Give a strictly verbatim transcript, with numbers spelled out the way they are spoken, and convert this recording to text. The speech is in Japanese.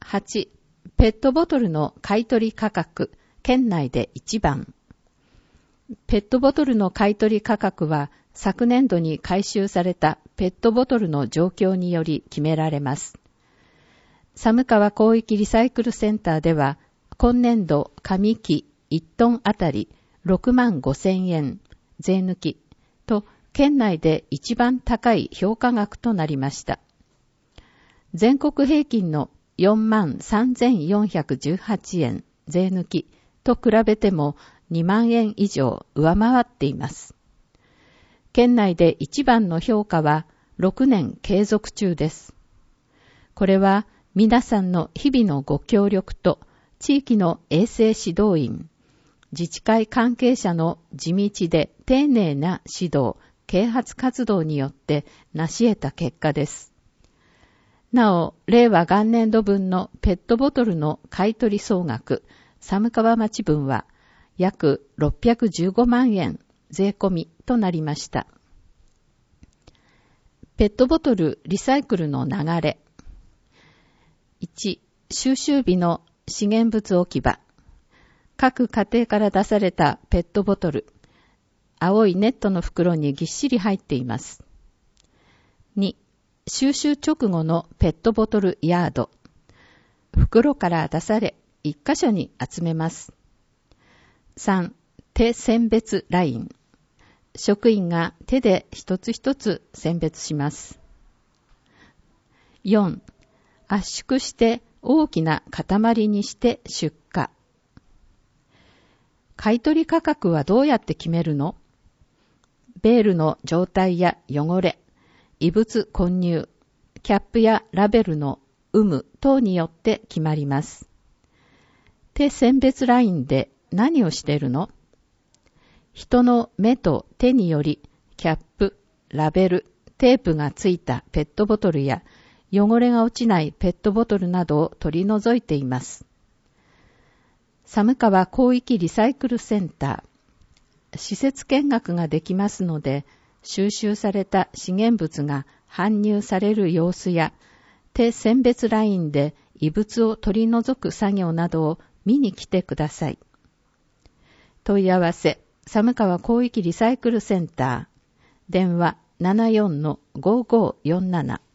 はち、ペットボトルの買取価格、県内で一番。ペットボトルの買取価格は昨年度に回収されたペットボトルの状況により決められます。寒川広域リサイクルセンターでは、今年度紙機いちトンあたりろくまんごせんえん、税抜きと県内で一番高い評価額となりました。全国平均のよんまんさんぜんよんひゃくじゅうはちえん、税抜きと比べてもにまんえん以上上回っています。県内で一番の評価はろくねん継続中です。これは皆さんの日々のご協力と地域の衛生指導員、自治会関係者の地道で丁寧な指導、啓発活動によって成し得た結果です。なお、令和元年度分のペットボトルの買取総額、寒川町分は約ろっぴゃくじゅうごまんえん税込みとなりました。ペットボトルリサイクルの流れ。いち、収集日の資源物置き場。各家庭から出されたペットボトル、青いネットの袋にぎっしり入っています。に、収集直後のペットボトルヤード。袋から出され、一箇所に集めます。さん、手選別ライン。職員が手で一つ一つ選別します。よん、圧縮して大きな塊にして出荷。買取価格はどうやって決めるの？ベールの状態や汚れ、異物混入、キャップやラベルの有無等によって決まります。手選別ラインで何をしているの？人の目と手によりキャップ、ラベル、テープがついたペットボトルや汚れが落ちないペットボトルなどを取り除いています。寒川広域リサイクルセンター、施設見学ができますので、収集された資源物が搬入される様子や、手選別ラインで異物を取り除く作業などを見に来てください。問い合わせ、寒川広域リサイクルセンター、電話 ななよんのごごよんなな